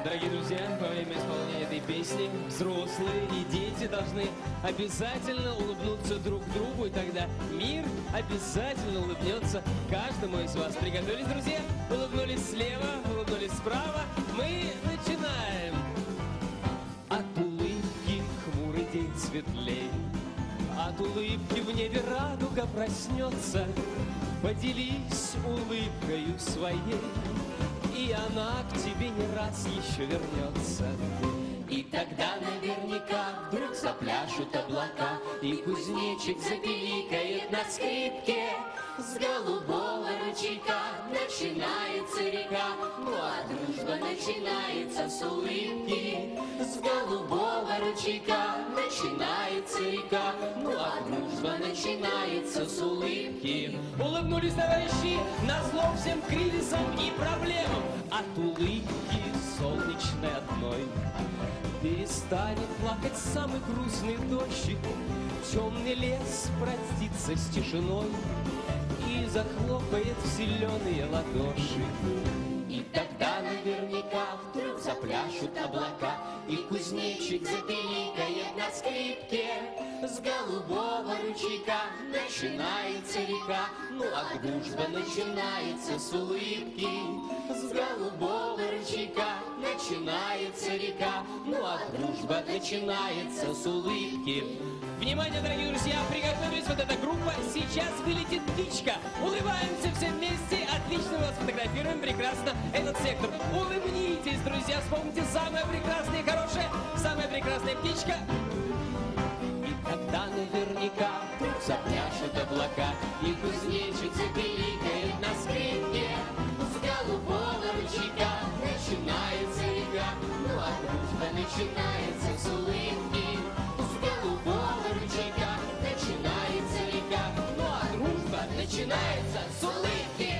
Дорогие друзья, во время исполнения этой песни взрослые и дети должны обязательно улыбнуться друг другу, и тогда мир обязательно улыбнется каждому из вас. Приготовились, друзья? Улыбнулись слева, улыбнулись справа. Мы начинаем. От улыбки хмурый день светлей, от улыбки в небе радуга проснется. Поделись улыбкою своей, и она к тебе не раз еще вернется. И тогда наверняка вдруг запляшут облака, и кузнечик запиликает на скрипке. С голубого ручейка начинается река, ну а дружба начинается с улыбки. С голубого ручейка начинается река, ну а дружба начинается с улыбки. Улыбнулись, товарищи, назло всем кризисам и проблемам. От улыбки солнечной одной перестанет плакать самый грустный дождик. Темный лес простится с тишиной и захлопает в зеленые ладоши. И тогда наверняка вдруг запляшут облака, и кузнечик запиликает на скрипке. С голубого ручейка начинается река, ну а дружба начинается с улыбки. С голубого ручейка начинается река, ну а дружба начинается с улыбки. Внимание, дорогие друзья, приготовились, вот эта группа, сейчас вылетит птичка. Улыбаемся все вместе, отлично вас фотографируем, прекрасно этот сектор. Улыбнитесь, друзья, вспомните самое прекрасное и хорошее, самая прекрасная птичка. И тогда наверняка вдруг запляшут облака, и кузнечик запиликает на скрипке. С голубого ручейка начинается река, ну а дружба начинается с улыбки. С голубого ручейка начинается река, ну а дружба начинается с улыбки.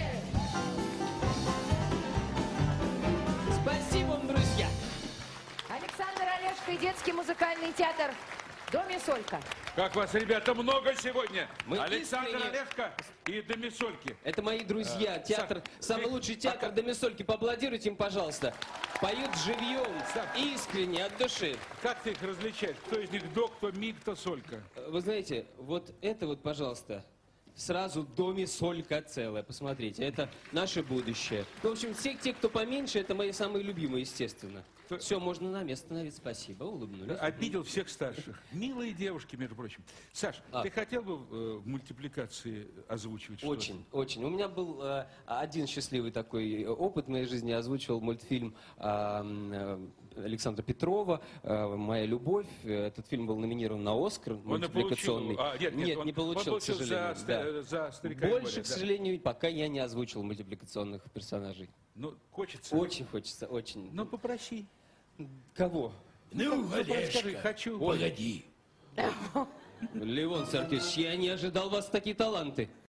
Спасибо вам, друзья. Александр Олешко и детский музыкальный театр «Домисолька». Как вас, ребята, много сегодня. Мы Александр искренне... Олешко и Домисольки. Это мои друзья. Театр, самый лучший театр Домисольки. Поаплодируйте им, пожалуйста. Поют живьем, искренне, от души. Как ты их различаешь? Кто из них до, кто ми, кто солька? Вы знаете, вот это вот, пожалуйста, сразу Домисолька целая. Посмотрите, это наше будущее. В общем, все те, кто поменьше, это мои самые любимые, естественно. Все, можно на место становиться. Спасибо, улыбнулись. Обидел всех старших. Милые девушки, между прочим. Саш, ты хотел бы в мультипликации озвучивать что-то? Очень, очень. У меня был один счастливый такой опыт в моей жизни. Я озвучивал мультфильм Александра Петрова «Моя любовь». Этот фильм был номинирован на «Оскар» мультипликационный. Нет, не получил, к сожалению. За старика. Больше, к сожалению, пока я не озвучил мультипликационных персонажей. Ну, хочется. Очень хочется, очень. Ну, попроси. Кого? Ну, Олежка, хочу. погоди. Левон Саркисович, я не ожидал вас такие таланты.